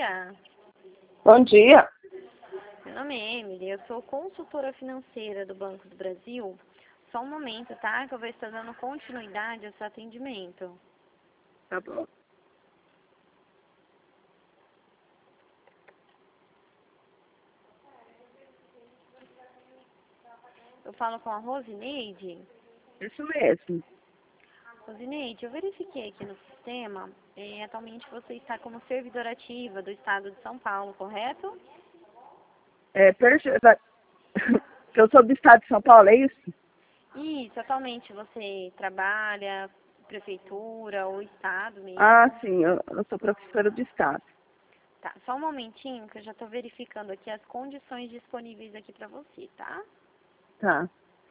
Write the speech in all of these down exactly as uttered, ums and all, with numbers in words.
dia. Bom dia. Meu nome é Emily, eu sou consultora financeira do Banco do Brasil. Só um momento, tá? Que eu vou estar dando continuidade ao seu atendimento. Tá bom. Eu falo com a Rosineide. Isso mesmo. Rosineide, eu verifiquei aqui no sistema, é, atualmente você está como servidora ativa do Estado de São Paulo, correto? É, perce- que eu sou do estado de São Paulo, é isso? Isso, atualmente você trabalha, prefeitura ou Estado mesmo? Ah, sim, eu, eu sou professora do estado. Tá, só um momentinho que eu já estou verificando aqui as condições disponíveis aqui para você, tá? Tá.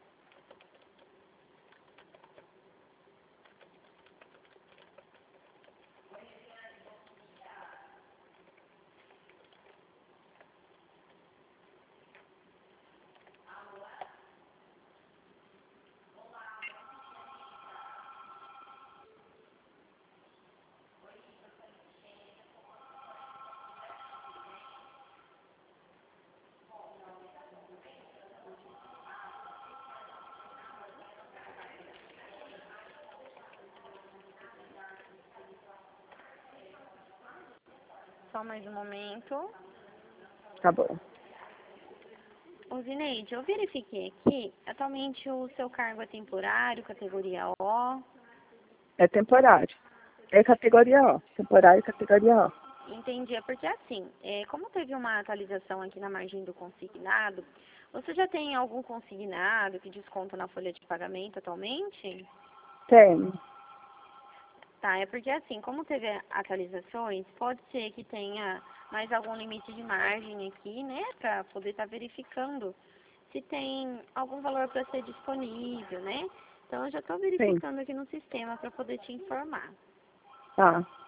Só mais um momento. Tá bom. Rosineide, eu verifiquei aqui, atualmente o seu cargo é temporário, categoria O. É temporário. É categoria O. Temporário e categoria O. Entendi, é porque assim, é, como teve uma atualização aqui na margem do consignado, você já tem algum consignado que desconta na folha de pagamento atualmente? Tenho. Tá, é porque assim, como teve atualizações, pode ser que tenha mais algum limite de margem aqui, né, para poder estar verificando se tem algum valor para ser disponível, né? Então, eu já estou Sim. verificando aqui no sistema para poder te informar. Tá.